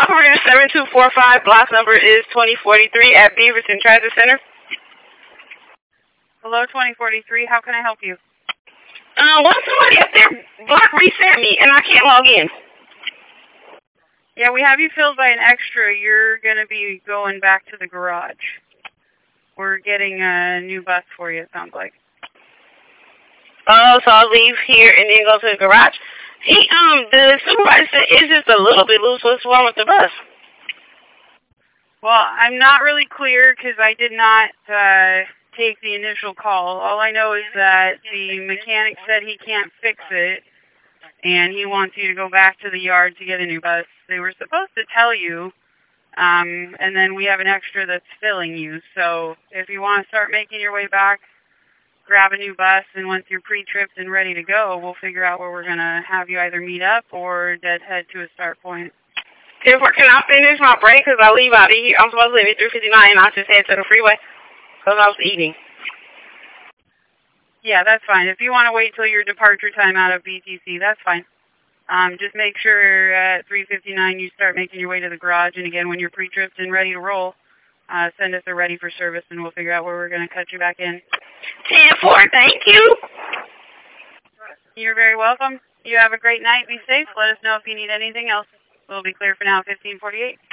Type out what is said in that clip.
Operator 7245, block number is 2043 at Beaverton Transit Center. Hello, 2043. How can I help you? Well, somebody up there block reset me, and I can't log in. Yeah, we have you filled by an extra. You're going to be going back to the garage. We're getting a new bus for you, it sounds like. Oh, so I'll leave here and then go to the garage. The supervisor said it's just a little bit loose. What's wrong with the bus? Well, I'm not really clear because I did not take the initial call. All I know is that the mechanic said he can't fix it, and he wants you to go back to the yard to get a new bus. They were supposed to tell you, and then we have an extra that's filling you. So if you want to start making your way back, grab a new bus, and once you're pre-tripped and ready to go, we'll figure out where we're going to have you either meet up or head to a start point. Can I finish my break? Because I leave out of here. I'm supposed to leave at 3:59, and I just head to the freeway because I was eating. Yeah, that's fine. If you want to wait till your departure time out of BTC, that's fine. Just make sure at 3:59 you start making your way to the garage, and again, when you're pre-tripped and ready to roll, send us a ready for service, and we'll figure out where we're going to cut you back in. 10-4, thank you. You're very welcome. You have a great night. Be safe. Let us know if you need anything else. We'll be clear for now, 1548.